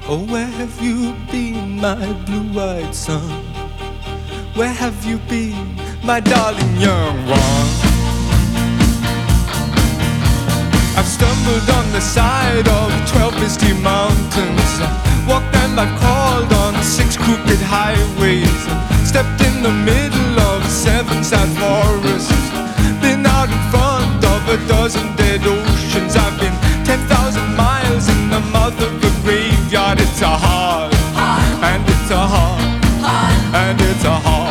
Oh, where have you been, my blue-eyed son? Where have you been, my darling young one? I've stumbled on the side of 12 misty mountains, walked and I've crawled on 6 crooked highways, stepped in the middle of 7 sad forests, been out in front of a dozen dead oceans. I've been 10,000 miles in the mouth of a graveyard. It's a hard, and it's a hard, and it's a hard